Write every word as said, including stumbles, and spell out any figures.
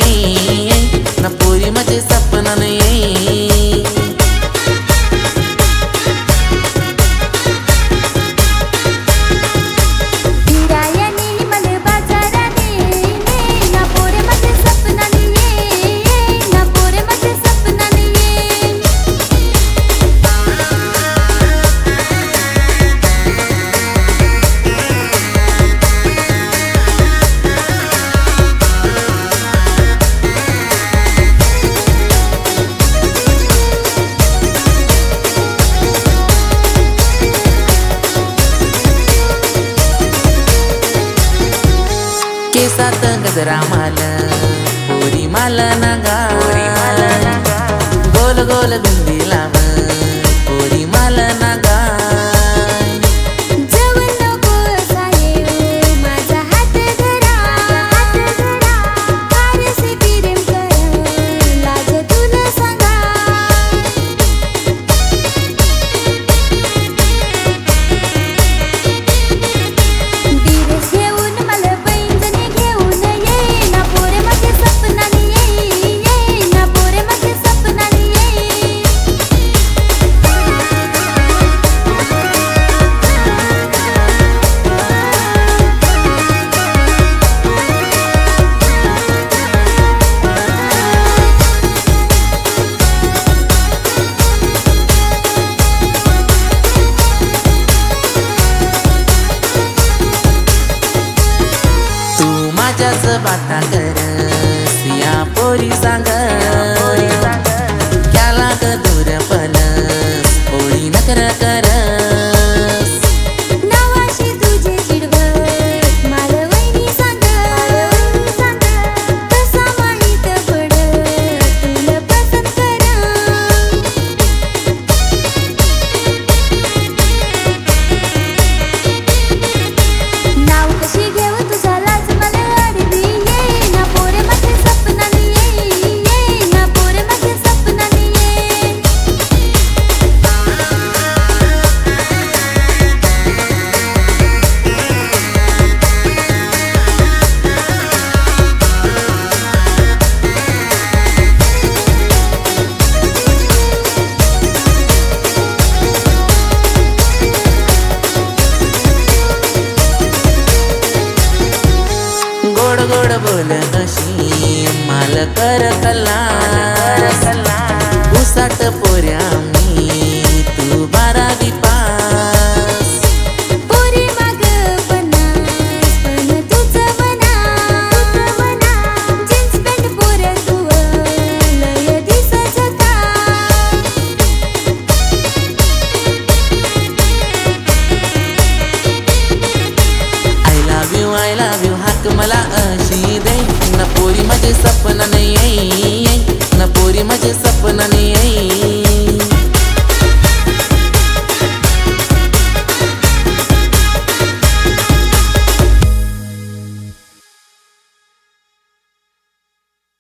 येई ना पोरी माझे सपनान येई. केसात गजरा माल पोरी माल नागा गोल गोल बिंदी लाव पोरी माल नागा. माझ्याच बाता कर सिया पोरी सांग क्याला ग दूर पलस पोळी नकर कर. गोड गोड बोल कशी माल कर कल्ला उसाट पोऱ्या मी तू बारावी पास. पोरी माग पन्नास पण तुझं मना जीन्स पॅन्ट पोर तू लय दिसत का. I love you I love you हाक मला अशी दे ना पोरी माझे सपना नाही येई.